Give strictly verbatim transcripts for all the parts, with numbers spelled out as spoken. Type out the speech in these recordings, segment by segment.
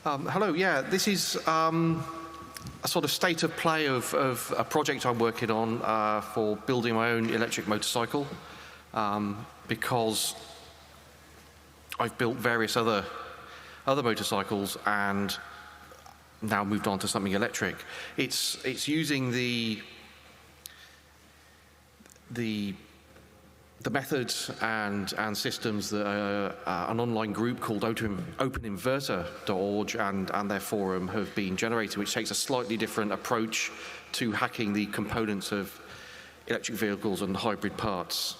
Um, hello, yeah, this is um, a sort of state of play of, of a project I'm working on uh, for building my own electric motorcycle, um, because I've built various other, other motorcycles and now moved on to something electric. It's, it's using the, the the methods and, and systems that uh, uh, an online group called open inverter dot org and, and their forum have been generated, which takes a slightly different approach to hacking the components of electric vehicles and hybrid parts.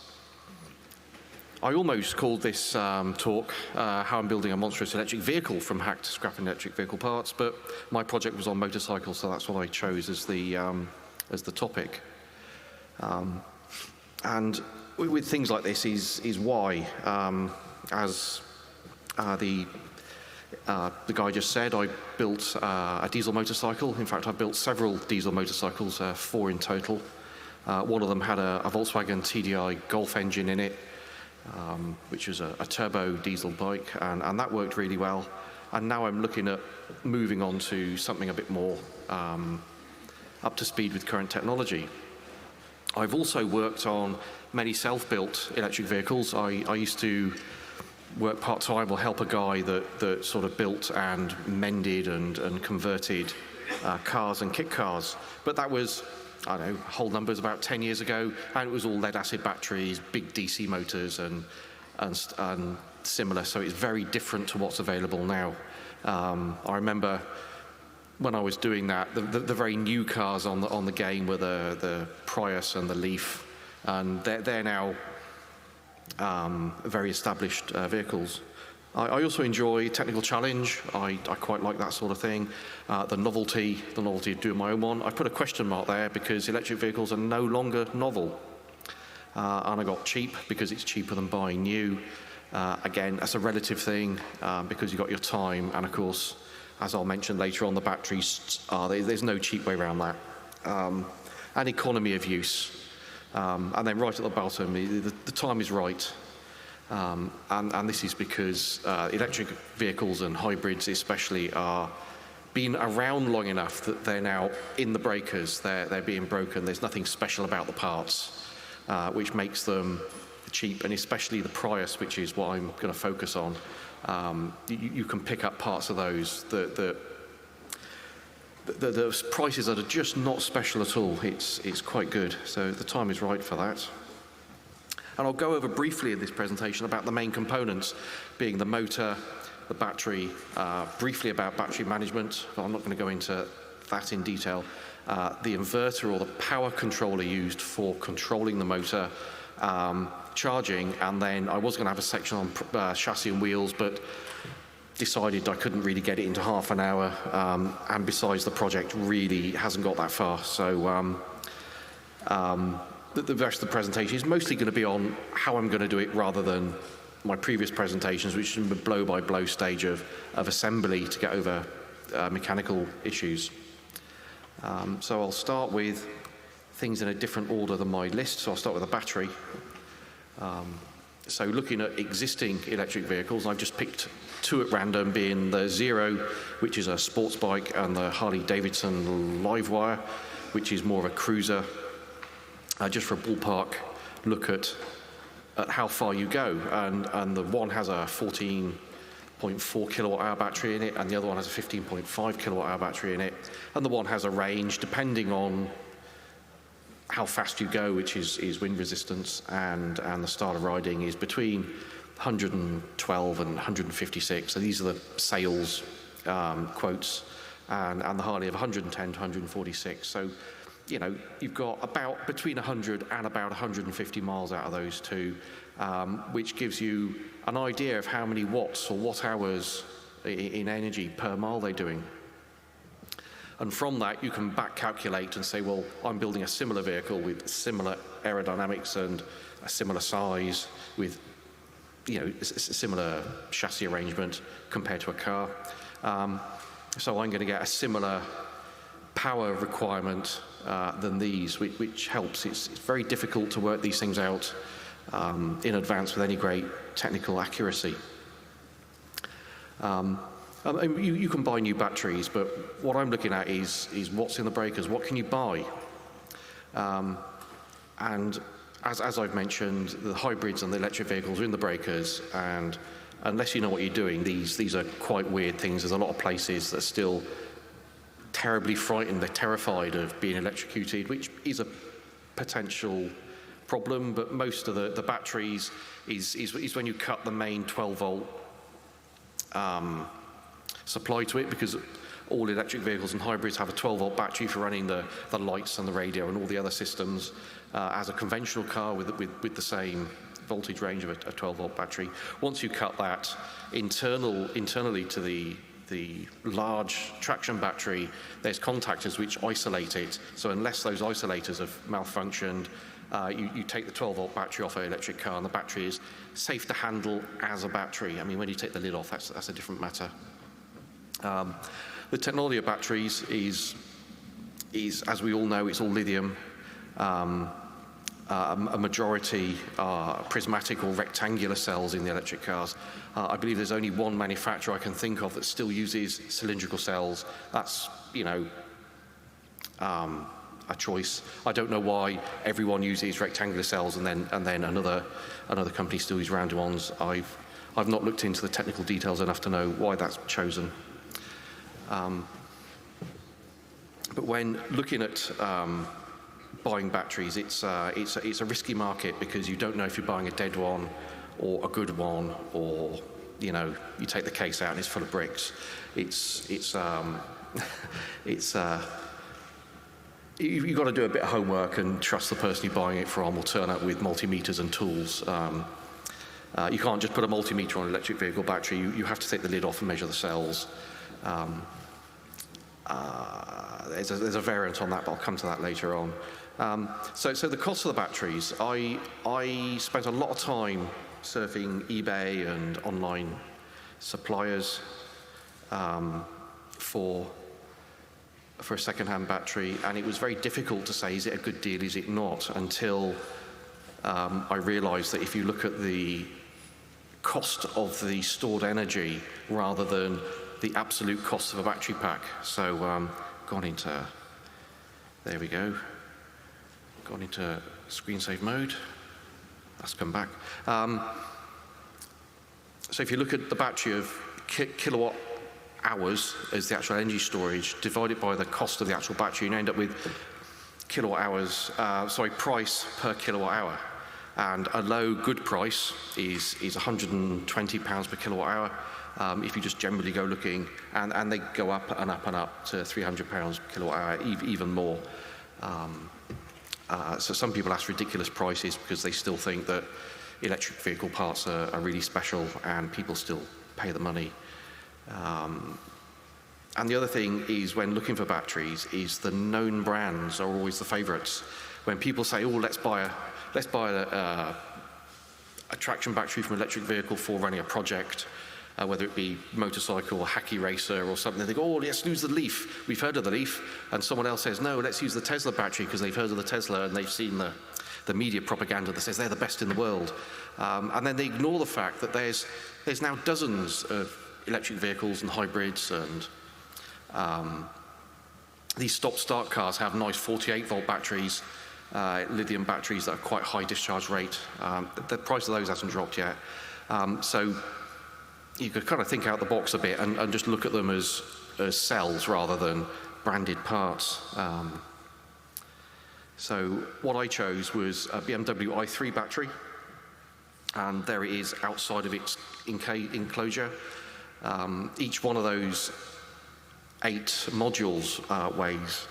I almost called this um, talk uh, How I'm Building a Monstrous Electric Vehicle from Hacked Scrapping Electric Vehicle Parts, but my project was on motorcycles, so that's what I chose as the, um, as the topic. Um, and with things like this is, is why, um, as uh, the, uh, the guy just said, I built uh, a diesel motorcycle. In fact, I built several diesel motorcycles, uh, four in total. Uh, one of them had a, a Volkswagen T D I Golf engine in it, um, which was a, a turbo diesel bike, and, and that worked really well. And now I'm looking at moving on to something a bit more um, up to speed with current technology. I've also worked on many self-built electric vehicles. I, I used to work part-time or help a guy that, that sort of built and mended and, and converted uh, cars and kit cars. But that was, I don't know, whole numbers about ten years ago, and it was all lead-acid batteries, big D C motors and, and, and similar, so it's very different to what's available now. Um, I remember when I was doing that, the, the, the very new cars on the, on the game were the, the Prius and the Leaf, and they're, they're now um, very established uh, vehicles. I, I also enjoy technical challenge. I, I quite like that sort of thing. Uh, the novelty, the novelty of doing my own one. I put a question mark there because electric vehicles are no longer novel. Uh, and I got cheap because it's cheaper than buying new. Uh, again, that's a relative thing um, because you've got your time, and of course, as I'll mention later on, the batteries are, there's no cheap way around that. Um, and economy of use. Um, and then right at the bottom, the, the time is right. Um, and, and this is because uh, electric vehicles and hybrids especially are being around long enough that they're now in the breakers, they're, they're being broken. There's nothing special about the parts, uh, which makes them cheap, and especially the Prius, which is what I'm going to focus on. Um, you, you can pick up parts of those that, that The, the prices that are just not special at all. It's, it's quite good, so the time is right for that. And I'll go over briefly in this presentation about the main components, being the motor, the battery, uh, briefly about battery management, but I'm not going to go into that in detail. Uh, the inverter or the power controller used for controlling the motor, um, charging, and then I was going to have a section on uh, chassis and wheels, but decided I couldn't really get it into half an hour, um, and besides, the project really hasn't got that far. So um, um, the, the rest of the presentation is mostly going to be on how I'm going to do it rather than my previous presentations, which is a blow-by-blow stage of, of assembly to get over uh, mechanical issues. Um, so I'll start with things in a different order than my list. So I'll start with the battery. Um, So looking at existing electric vehicles, I've just picked two at random, being the Zero, which is a sports bike, and the Harley-Davidson Livewire, which is more of a cruiser, uh, just for a ballpark look at, at how far you go. And, and the one has a fourteen point four kilowatt hour battery in it, and the other one has a fifteen point five kilowatt hour battery in it. And the one has a range, depending on how fast you go, which is, is wind resistance, and, and the style of riding is between one hundred twelve and one hundred fifty-six. So these are the sales um, quotes, and, and the Harley of one hundred ten to one hundred forty-six. So, you know, you've got about between one hundred and about one hundred fifty miles out of those two, um, which gives you an idea of how many watts or watt hours in energy per mile they're doing. And from that, you can back calculate and say, well, I'm building a similar vehicle with similar aerodynamics and a similar size with, you know, a similar chassis arrangement compared to a car. Um, so I'm going to get a similar power requirement uh, than these, which, which helps. It's, it's very difficult to work these things out um, in advance with any great technical accuracy. Um, Um, and you, you can buy new batteries, but what I'm looking at is, is what's in the breakers, what can you buy? Um, and as, as I've mentioned, the hybrids and the electric vehicles are in the breakers, and unless you know what you're doing, these, these are quite weird things. There's a lot of places that are still terribly frightened, they're terrified of being electrocuted, which is a potential problem, but most of the, the batteries is, is, is when you cut the main twelve volt um, supply to it, because all electric vehicles and hybrids have a twelve volt battery for running the, the lights and the radio and all the other systems, uh, as a conventional car with, with, with the same voltage range of a, a twelve volt battery. Once you cut that internal, internally to the the large traction battery, there's contactors which isolate it. So unless those isolators have malfunctioned, uh, you, you take the twelve volt battery off an electric car, and the battery is safe to handle as a battery. I mean, when you take the lid off, that's, that's a different matter. Um, the technology of batteries is, is, as we all know, it's all lithium. Um, Um, a majority are prismatic or rectangular cells in the electric cars. Uh, I believe there's only one manufacturer I can think of that still uses cylindrical cells. That's, you know, um, a choice. I don't know why everyone uses rectangular cells and then and then another another company still uses round ones. I've I've not looked into the technical details enough to know why that's chosen. Um, but when looking at um, buying batteries, it's, uh, it's, a, it's a risky market, because you don't know if you're buying a dead one or a good one, or, you know, you take the case out and it's full of bricks. It's, it's, um, it's, uh, you, you've got to do a bit of homework and trust the person you're buying it from will turn up with multimeters and tools. Um, uh, you can't just put a multimeter on an electric vehicle battery. You, you have to take the lid off and measure the cells. Um, uh, there's, a, there's a variant on that, but I'll come to that later on. Um, so, so the cost of the batteries, I, I spent a lot of time surfing eBay and online suppliers um, for, for a second-hand battery, and it was very difficult to say, is it a good deal, is it not, until um, I realized that if you look at the cost of the stored energy rather than the absolute cost of a battery pack. So um, gone into, there we go. Gone into screen save mode. That's come back. Um, so if you look at the battery of ki kilowatt hours as the actual energy storage, divided by the cost of the actual battery, you end up with kilowatt hours, uh, sorry, price per kilowatt hour. And a low good price is, is one hundred and twenty pounds per kilowatt hour. Um, if you just generally go looking, and, and they go up and up and up to three hundred pounds per kilowatt hour, even more. Um, Uh, so some people ask ridiculous prices because they still think that electric vehicle parts are, are really special, and people still pay the money. Um, and the other thing is, when looking for batteries, is the known brands are always the favourites. When people say, "Oh, let's buy a let's buy a, a, a traction battery from an electric vehicle for running a project," Uh, whether it be motorcycle or hacky racer or something, they go, "Oh, let's use the Leaf. We've heard of the Leaf." And someone else says, "No, let's use the Tesla battery," because they've heard of the Tesla and they've seen the, the media propaganda that says they're the best in the world. Um, and then they ignore the fact that there's, there's now dozens of electric vehicles and hybrids, and um, these stop-start cars have nice forty-eight volt batteries, uh, lithium batteries that are quite high discharge rate. Um, the, the price of those hasn't dropped yet. Um, so you could kind of think out the box a bit and, and just look at them as, as cells rather than branded parts. Um, so what I chose was a B M W i three battery, and there it is outside of its enclosure. Um, each one of those eight modules uh, weighs,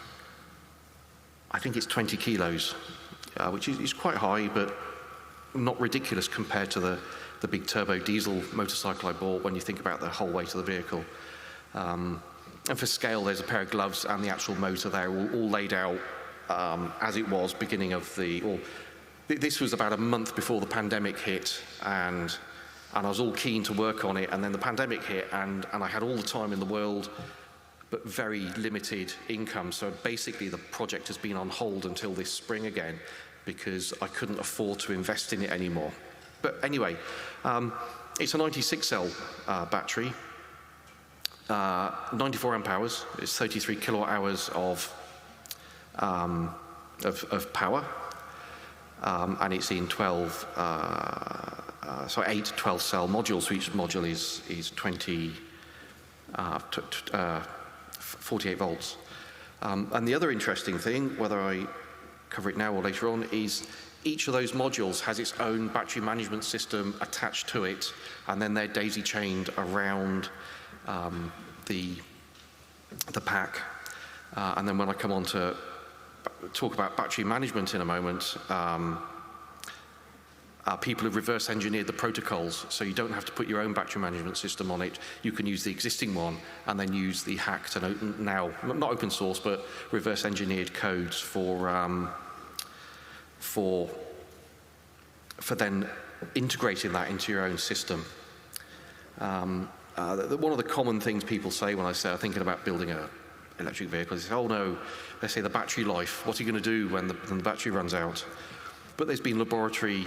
I think it's twenty kilos, uh, which is, is quite high, but not ridiculous compared to the the big turbo diesel motorcycle I bought when you think about the whole weight of the vehicle. Um, and for scale, there's a pair of gloves and the actual motor there, all, all laid out um, as it was beginning of the, or th this was about a month before the pandemic hit, and, and I was all keen to work on it, and then the pandemic hit, and, and I had all the time in the world, but very limited income. So basically the project has been on hold until this spring again, because I couldn't afford to invest in it anymore. But anyway, um, it's a ninety-six cell uh, battery. uh, ninety-four amp hours. It's thirty-three kilowatt hours of, um, of, of power. Um, and it's in twelve, uh, uh, so eight twelve cell modules. So each module is, is twenty, uh, t t uh, forty-eight volts. Um, and the other interesting thing, whether I cover it now or later on, is each of those modules has its own battery management system attached to it, and then they're daisy chained around um, the, the pack. Uh, and then when I come on to talk about battery management in a moment, um, uh, people have reverse engineered the protocols, so you don't have to put your own battery management system on it. You can use the existing one and then use the hacked and open, now, not open source, but reverse engineered codes for, um, for, for then integrating that into your own system. Um, uh, the, one of the common things people say when I say I'm thinking about building a electric vehicle is, oh no, they say the battery life, what are you going to do when the, when the battery runs out? But there's been laboratory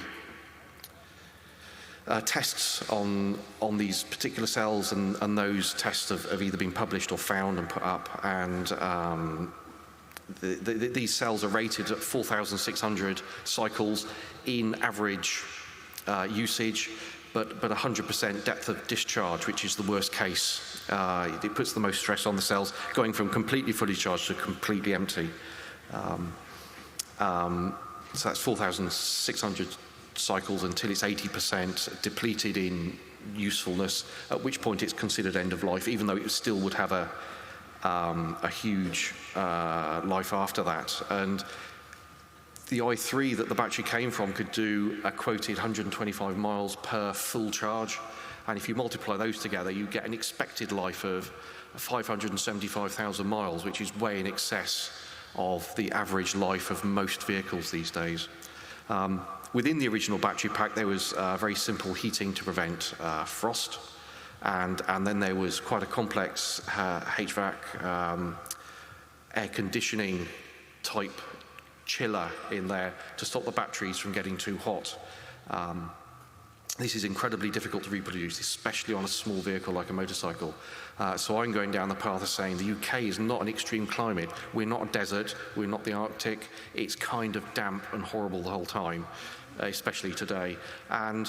uh, tests on, on these particular cells, and, and those tests have, have either been published or found and put up, and um, the, the, these cells are rated at four thousand six hundred cycles in average uh, usage, but, but one hundred percent depth of discharge, which is the worst case. Uh, it puts the most stress on the cells, going from completely fully charged to completely empty. Um, um, so that's four thousand six hundred cycles until it's eighty percent depleted in usefulness, at which point it's considered end of life, even though it still would have a, um, a huge uh, life after that. And the i three that the battery came from could do a quoted one hundred twenty-five miles per full charge. And if you multiply those together, you get an expected life of five hundred seventy-five thousand miles, which is way in excess of the average life of most vehicles these days. Um, within the original battery pack, there was uh, very simple heating to prevent uh, frost. And, and then there was quite a complex uh, H V A C um, air conditioning type chiller in there to stop the batteries from getting too hot. Um, This is incredibly difficult to reproduce, especially on a small vehicle like a motorcycle. Uh, so I'm going down the path of saying the U K is not an extreme climate. We're not a desert, we're not the Arctic. It's kind of damp and horrible the whole time, especially today. And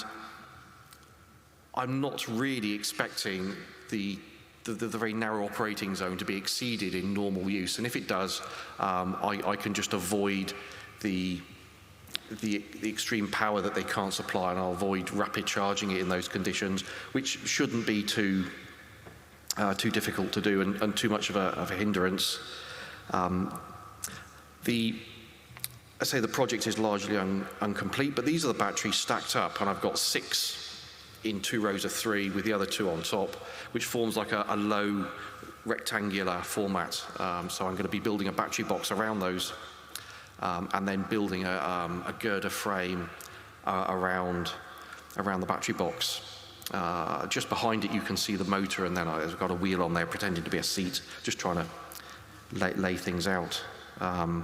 I'm not really expecting the, the, the very narrow operating zone to be exceeded in normal use. And if it does, um, I, I can just avoid the The, the extreme power that they can't supply, and I'll avoid rapid charging it in those conditions, which shouldn't be too uh, too difficult to do and, and too much of a, of a hindrance. Um, the, I say the project is largely un, incomplete, but these are the batteries stacked up, and I've got six in two rows of three with the other two on top, which forms like a, a low rectangular format. Um, so I'm going to be building a battery box around those. Um, and then building a, um, a girder frame uh, around, around the battery box. Uh, just behind it you can see the motor, and then I've got a wheel on there pretending to be a seat, just trying to lay, lay things out. Um,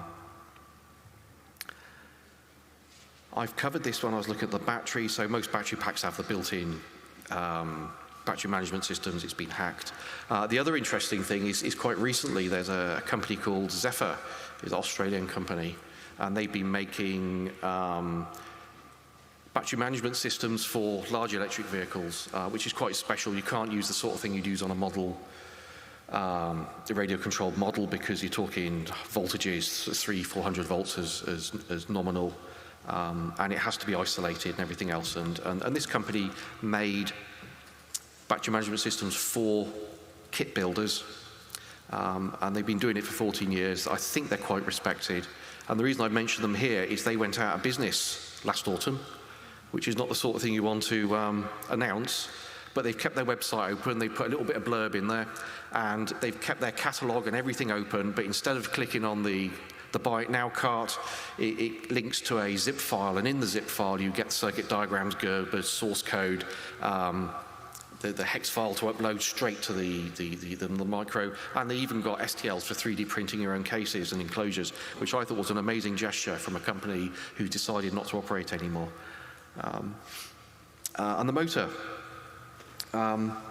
I've covered this when I was looking at the battery, so most battery packs have the built-in um, battery management systems. It's been hacked. Uh, the other interesting thing is, is quite recently there's a company called Zephyr, is an Australian company, and they've been making um, battery management systems for large electric vehicles, uh, which is quite special. You can't use the sort of thing you'd use on a model, um, a radio-controlled model, because you're talking voltages, three, four hundred volts as, as, as nominal, um, and it has to be isolated and everything else. And, and, and this company made battery management systems for kit builders. Um, and they've been doing it for fourteen years. I think they're quite respected. And the reason I mention them here is they went out of business last autumn, which is not the sort of thing you want to um, announce, but they've kept their website open. They put a little bit of blurb in there, and they've kept their catalog and everything open, but instead of clicking on the, the Buy It Now cart, it, it links to a zip file, and in the zip file you get circuit diagrams, Gerbers, source code, um, The, the hex file to upload straight to the, the, the, the, the micro, and they even got S T Ls for three D printing your own cases and enclosures, which I thought was an amazing gesture from a company who decided not to operate anymore. Um, uh, and the motor. Um,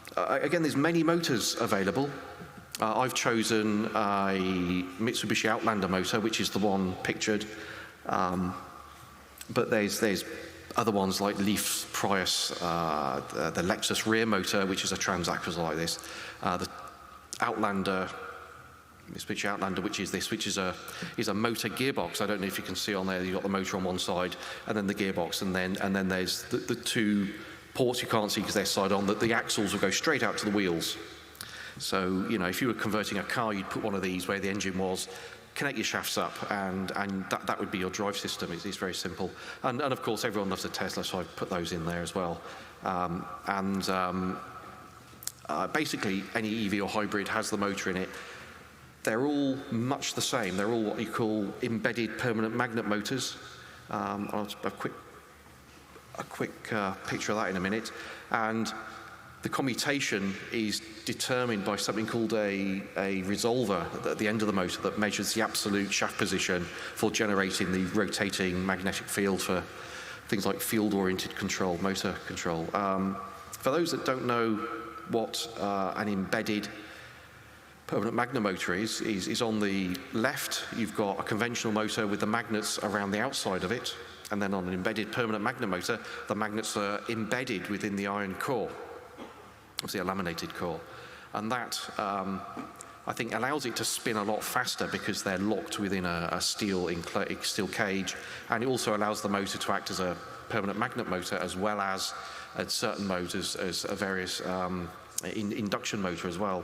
uh, again, there's many motors available. Uh, I've chosen a Mitsubishi Outlander motor, which is the one pictured. Um, but there's there's other ones like Leaf's Prius, uh, the, the Lexus rear motor, which is a transaxle like this. Uh, the Outlander, Mitsubishi Outlander, which is this, which is a is a motor gearbox. I don't know if you can see on there. You've got the motor on one side, and then the gearbox, and then and then there's the, the two ports you can't see because they're side on. That the axles will go straight out to the wheels. So, you know, if you were converting a car, you'd put one of these where the engine was, connect your shafts up, and, and that, that would be your drive system. It's, it's very simple. And, and of course, everyone loves a Tesla, so I've put those in there as well. Um, and um, uh, basically, any E V or hybrid has the motor in it. They're all much the same. They're all what you call embedded permanent magnet motors. Um, I'll have a quick, a quick uh, picture of that in a minute. And the commutation is determined by something called a, a resolver at the end of the motor that measures the absolute shaft position for generating the rotating magnetic field for things like field-oriented control, motor control. Um, for those that don't know what uh, an embedded permanent magnet motor is, is, is on the left, you've got a conventional motor with the magnets around the outside of it, and then on an embedded permanent magnet motor, the magnets are embedded within the iron core. Obviously a laminated core, and that um, I think allows it to spin a lot faster because they're locked within a, a steel steel cage, and it also allows the motor to act as a permanent magnet motor as well as at certain motors as a various um, in, induction motor as well.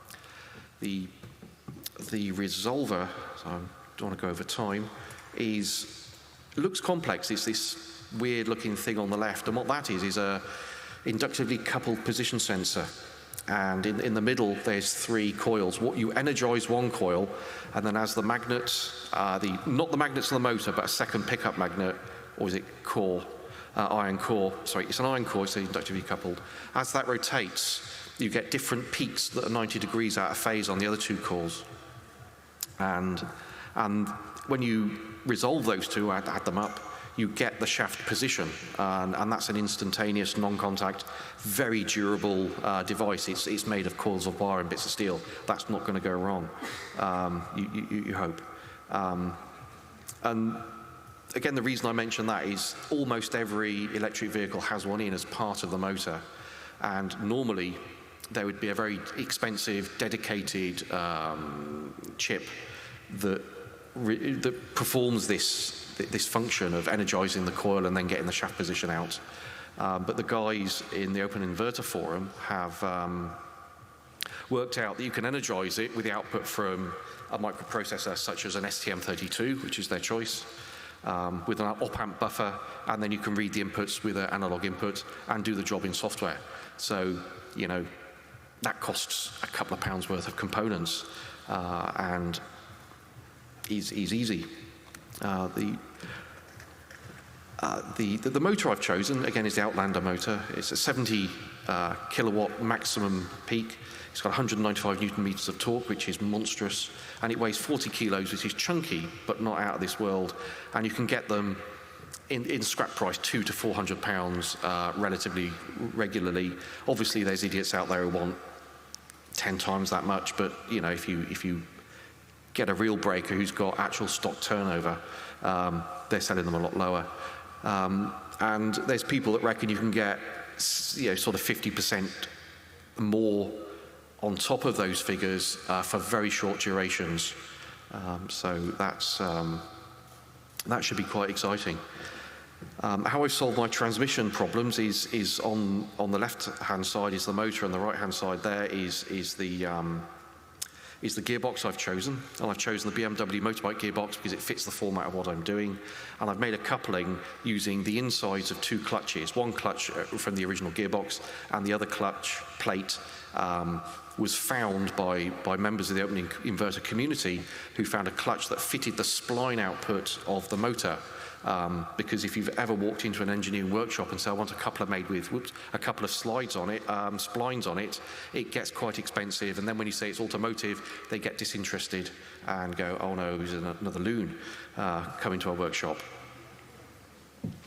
The the resolver, so I don't want to go over time, is looks complex. It's this weird looking thing on the left, and what that is is a inductively coupled position sensor, and in, in the middle there's three coils. What you energize one coil, and then as the magnets, uh, the not the magnets of the motor, but a second pickup magnet, or is it core, uh, iron core? Sorry, it's an iron core, it's inductively coupled. As that rotates, you get different peaks that are ninety degrees out of phase on the other two cores, and and when you resolve those two, add, add them up, you get the shaft position, and, and that's an instantaneous, non-contact, very durable uh, device. It's, it's made of coils of wire and bits of steel. That's not going to go wrong, um, you, you, you hope. Um, and again, the reason I mention that is almost every electric vehicle has one in as part of the motor, and normally there would be a very expensive, dedicated um, chip that, re that performs this this function of energizing the coil and then getting the shaft position out. Um, but the guys in the Open Inverter Forum have um, worked out that you can energize it with the output from a microprocessor such as an S T M thirty-two, which is their choice, um, with an op-amp buffer, and then you can read the inputs with an analog input and do the job in software. So, you know, that costs a couple of pounds worth of components uh, and is, is easy. Uh, the, uh, the, the, the motor I've chosen, again, is the Outlander motor. It's a seventy uh, kilowatt maximum peak. It's got one hundred ninety-five newton meters of torque, which is monstrous, and it weighs forty kilos, which is chunky, but not out of this world. And you can get them in, in scrap price, two to four hundred pounds uh, relatively regularly. Obviously, there's idiots out there who want ten times that much, but you know, if you if you get a real breaker who's got actual stock turnover, um, they're selling them a lot lower. Um, and there's people that reckon you can get, you know, sort of fifty percent more on top of those figures uh, for very short durations. Um, so that's, um, that should be quite exciting. Um, how I solve my transmission problems is, is on, on the left-hand side is the motor, and the right-hand side there is, is the um, is the gearbox I've chosen, and I've chosen the B M W motorbike gearbox because it fits the format of what I'm doing, and I've made a coupling using the insides of two clutches, one clutch from the original gearbox, and the other clutch plate um, was found by, by members of the Open Inverter community who found a clutch that fitted the spline output of the motor. Um, because if you've ever walked into an engineering workshop and said, I want a coupler made with whoops, a couple of slides on it, um, splines on it, it gets quite expensive. And then when you say it's automotive, they get disinterested and go, oh no, there's another loon uh, coming to our workshop.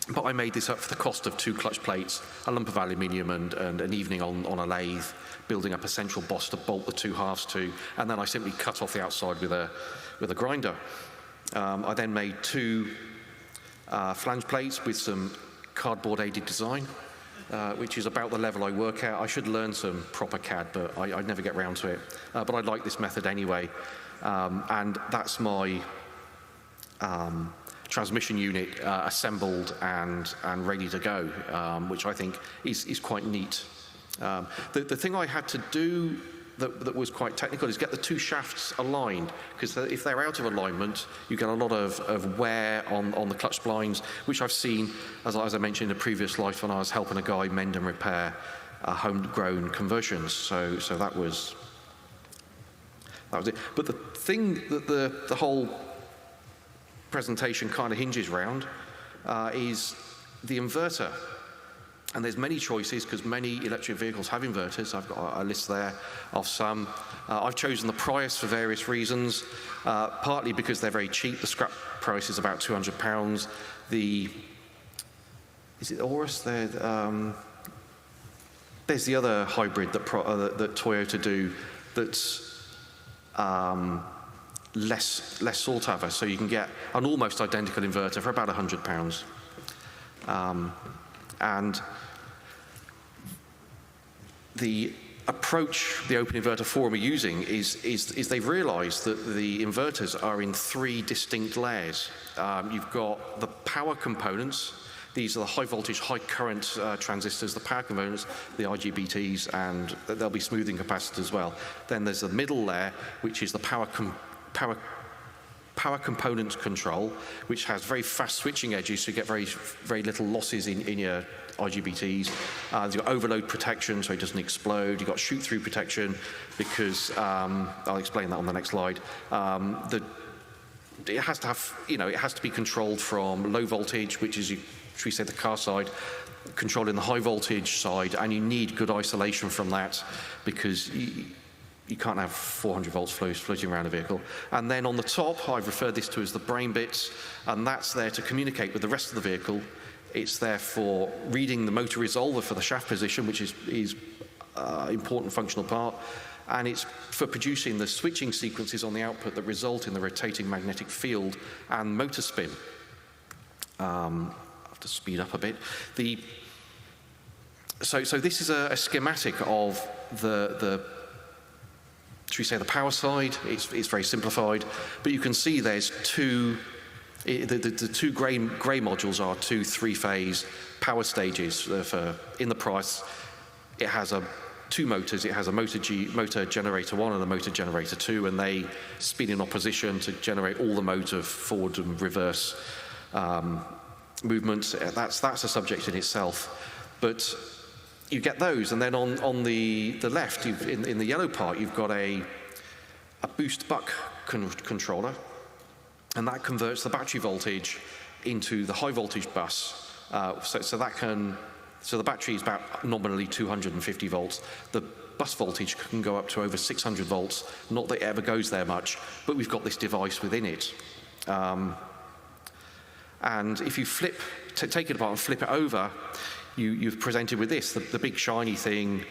but I made this up for the cost of two clutch plates, a lump of aluminium, and, and an evening on, on a lathe, building up a central boss to bolt the two halves to, and then I simply cut off the outside with a, with a grinder. Um, I then made two uh, flange plates with some cardboard-aided design, uh, which is about the level I work at. I should learn some proper C A D, but I, I'd never get round to it. Uh, but I like this method anyway, um, and that's my um, transmission unit uh, assembled and, and ready to go, um, which I think is, is quite neat. Um, the, the thing I had to do that, that was quite technical is get the two shafts aligned, because if they're out of alignment, you get a lot of, of wear on, on the clutch splines, which I've seen, as, as I mentioned in a previous life when I was helping a guy mend and repair uh, homegrown conversions. So, so that was that was it. But the thing that the, the whole presentation kind of hinges around uh, is the inverter. And there's many choices because many electric vehicles have inverters. I've got a list there of some. Uh, I've chosen the Prius for various reasons, uh, partly because they're very cheap. The scrap price is about two hundred pounds. The, is it Aurus? Um, there's the other hybrid that, Pro, uh, that, that Toyota do that's um, less, less sought after. So you can get an almost identical inverter for about one hundred pounds. Um, and the approach the Open Inverter Forum are using is, is, is they've realized that the inverters are in three distinct layers. Um, you've got the power components. These are the high voltage, high current uh, transistors, the power components, the I G B Ts, and there'll be smoothing capacitors as well. Then there's the middle layer, which is the power com power power component control, which has very fast switching edges, so you get very, very little losses in, in your I G B Ts. Uh, you've got overload protection, so it doesn't explode. You've got shoot-through protection, because, um, I'll explain that on the next slide. Um, the, it has to have, you know, it has to be controlled from low voltage, which is, you, should we say, the car side, controlling the high voltage side, and you need good isolation from that, because you, you can't have four hundred volts floating around a vehicle. And then on the top, I've referred this to as the brain bits, and that's there to communicate with the rest of the vehicle. It's there for reading the motor resolver for the shaft position, which is is uh, important functional part, and it's for producing the switching sequences on the output that result in the rotating magnetic field and motor spin. Um, I have to speed up a bit. The, so, so this is a, a schematic of the the should we say the power side. It's, it's very simplified, but you can see there's two, it, the, the, the two gray, gray modules are two three-phase power stages. Uh, for, in the Prius, it has a, two motors. It has a motor, G, motor generator one and a motor generator two, and they spin in opposition to generate all the motor forward and reverse um, movements. That's, that's a subject in itself. But you get those, and then on, on the, the left, you've, in, in the yellow part, you've got a, a boost buck con controller, and that converts the battery voltage into the high voltage bus. Uh, so, so that can, so the battery is about nominally two hundred fifty volts. The bus voltage can go up to over six hundred volts. Not that it ever goes there much, but we've got this device within it. Um, and if you flip, t take it apart and flip it over, You, you've presented with this, the, the big shiny thing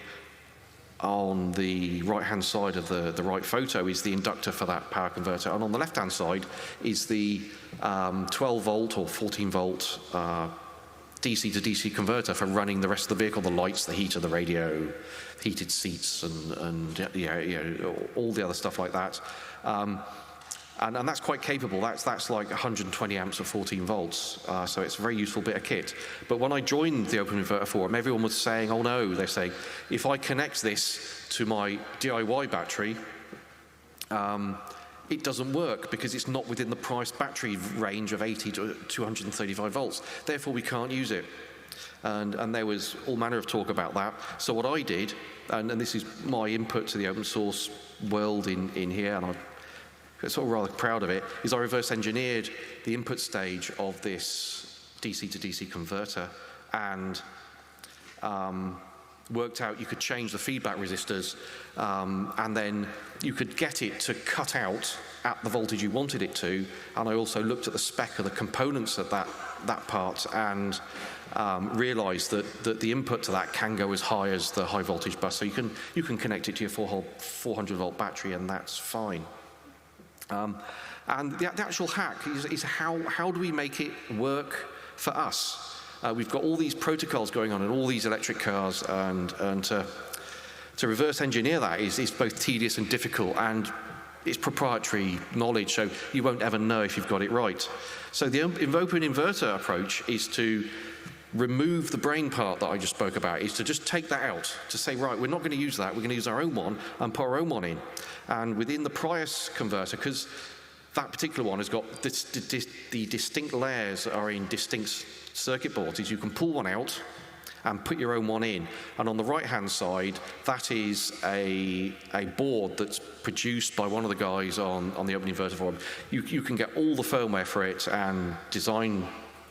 on the right-hand side of the, the right photo is the inductor for that power converter, and on the left-hand side is the um, twelve volt or fourteen volt uh, D C to D C converter for running the rest of the vehicle, the lights, the heater, the radio, heated seats, and, and yeah, you know, all the other stuff like that. Um, And, and that's quite capable. That's, that's like one hundred twenty amps or fourteen volts. Uh, so it's a very useful bit of kit. But when I joined the Open Inverter Forum, everyone was saying, oh no, they're saying, if I connect this to my D I Y battery, um, it doesn't work because it's not within the price battery range of eighty to two hundred thirty-five volts. Therefore, we can't use it. And, and there was all manner of talk about that. So what I did, and, and this is my input to the open source world in, in here, and I've I'm sort of rather proud of it, is I reverse engineered the input stage of this D C to D C converter and um, worked out you could change the feedback resistors, um, and then you could get it to cut out at the voltage you wanted it to, and I also looked at the spec of the components of that, that part and um, realized that, that the input to that can go as high as the high voltage bus. So you can, you can connect it to your four hundred volt battery, and that's fine. Um, and the, the actual hack is, is how, how do we make it work for us? Uh, we've got all these protocols going on in all these electric cars, and, and to, to reverse engineer that is, is both tedious and difficult, and it's proprietary knowledge, so you won't ever know if you've got it right. So the open inverter approach is to remove the brain part that I just spoke about, is to just take that out, to say, right, we're not going to use that, we're going to use our own one and put our own one in. And within the Prius converter, because that particular one has got this, this, the distinct layers are in distinct circuit boards, is you can pull one out and put your own one in. And on the right-hand side, that is a, a board that's produced by one of the guys on, on the Open Inverter Forum. You, you can get all the firmware for it and design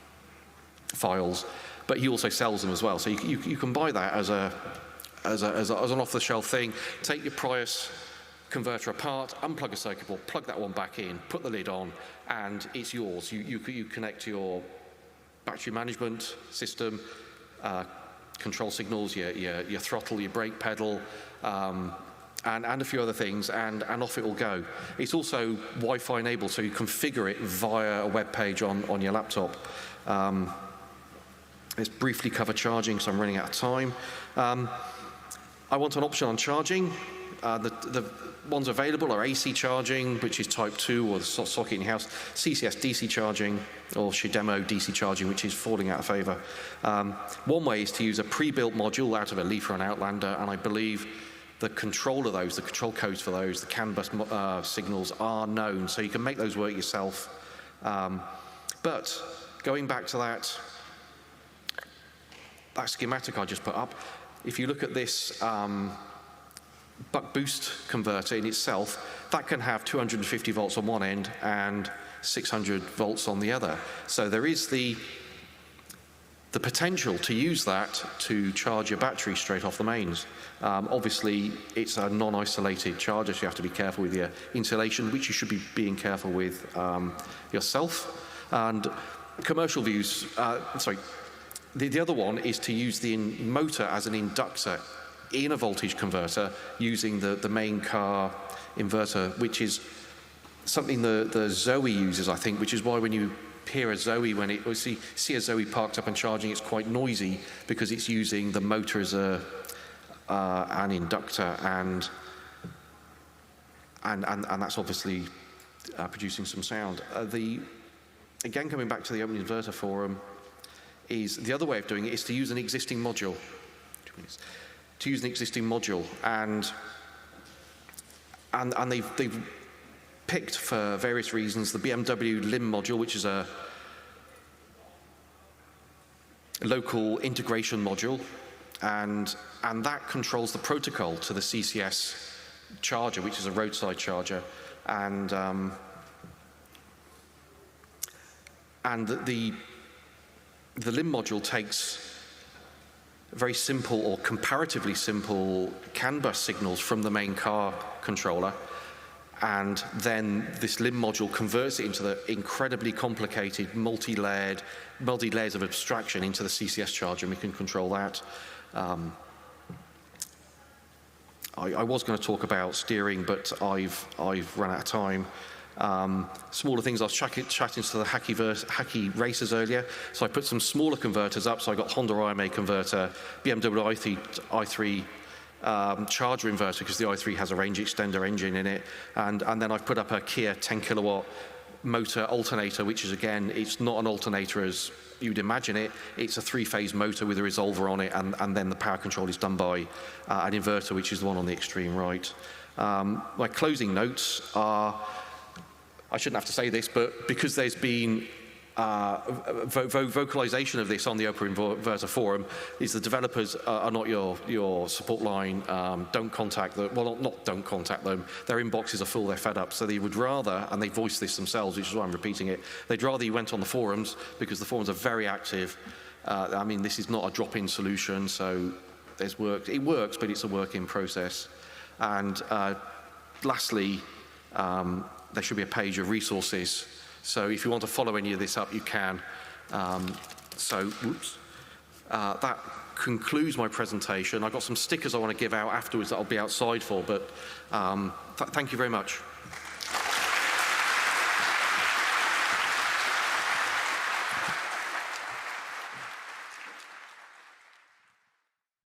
files, but he also sells them as well. So you, you, you can buy that as, a, as, a, as, a, as an off-the-shelf thing, take your Prius converter apart, unplug a circuit board, plug that one back in, put the lid on, and it's yours. You, you, you connect your battery management system, uh, control signals, your, your, your throttle, your brake pedal, um, and, and a few other things, and, and off it will go. It's also Wi-Fi enabled, so you configure it via a web page on, on your laptop. Um, let's briefly cover charging, so I'm running out of time. Um, I want an option on charging. Uh, the, the ones available are A C charging, which is type two, or the socket in your house, C C S D C charging, or Shidemo D C charging, which is falling out of favor. Um, one way is to use a pre-built module out of a Leaf or an Outlander, and I believe the control of those, the control codes for those, the CAN bus uh, signals are known, so you can make those work yourself. Um, but going back to that, that schematic I just put up, if you look at this um, buck boost converter in itself, that can have two hundred fifty volts on one end and six hundred volts on the other. So there is the, the potential to use that to charge your battery straight off the mains. Um, obviously, it's a non-isolated charger, so you have to be careful with your insulation, which you should be being careful with um, yourself. And commercial views, uh, sorry, the, the other one is to use the in motor as an inductor in a voltage converter using the, the main car inverter, which is something the, the Zoe uses, I think, which is why when you hear a Zoe, when it, or see, see a Zoe parked up and charging, it's quite noisy because it's using the motor as a, uh, an inductor, and, and, and, and that's obviously uh, producing some sound. Uh, the, again, coming back to the Open Inverter Forum, is the other way of doing it is to use an existing module. Two minutes. to use an existing module, and and, and they've, they've picked, for various reasons, the B M W L I M module, which is a local integration module, and, and that controls the protocol to the C C S charger, which is a roadside charger, and, um, and the, the, the L I M module takes very simple, or comparatively simple, CAN bus signals from the main car controller, and then this L I M module converts it into the incredibly complicated, multi-layered, multi-layers of abstraction into the C C S charger, and we can control that. Um, I, I was going to talk about steering, but I've, I've run out of time. Um, smaller things, I was chatting to the hacky, verse, hacky racers earlier, so I put some smaller converters up, so I got Honda I M A converter, B M W i three um, charger inverter, because the i three has a range extender engine in it, and, and then I've put up a Kia ten kilowatt motor alternator, which is, again, it's not an alternator as you'd imagine it, it's a three-phase motor with a resolver on it, and, and then the power control is done by uh, an inverter, which is the one on the extreme right. Um, my closing notes are, I shouldn't have to say this, but because there's been uh, vo vo vocalization of this on the Open Inverter Forum, is the developers uh, are not your, your support line. Um, don't contact them. Well, not, not don't contact them. Their inboxes are full, they're fed up. So they would rather, and they voiced this themselves, which is why I'm repeating it, they'd rather you went on the forums, because the forums are very active. Uh, I mean, this is not a drop-in solution, so there's work. It works, but it's a work in process. And uh, lastly, um, there should be a page of resources. So if you want to follow any of this up, you can. Um, so, whoops. Uh, that concludes my presentation. I've got some stickers I want to give out afterwards that I'll be outside for, but um, th thank you very much.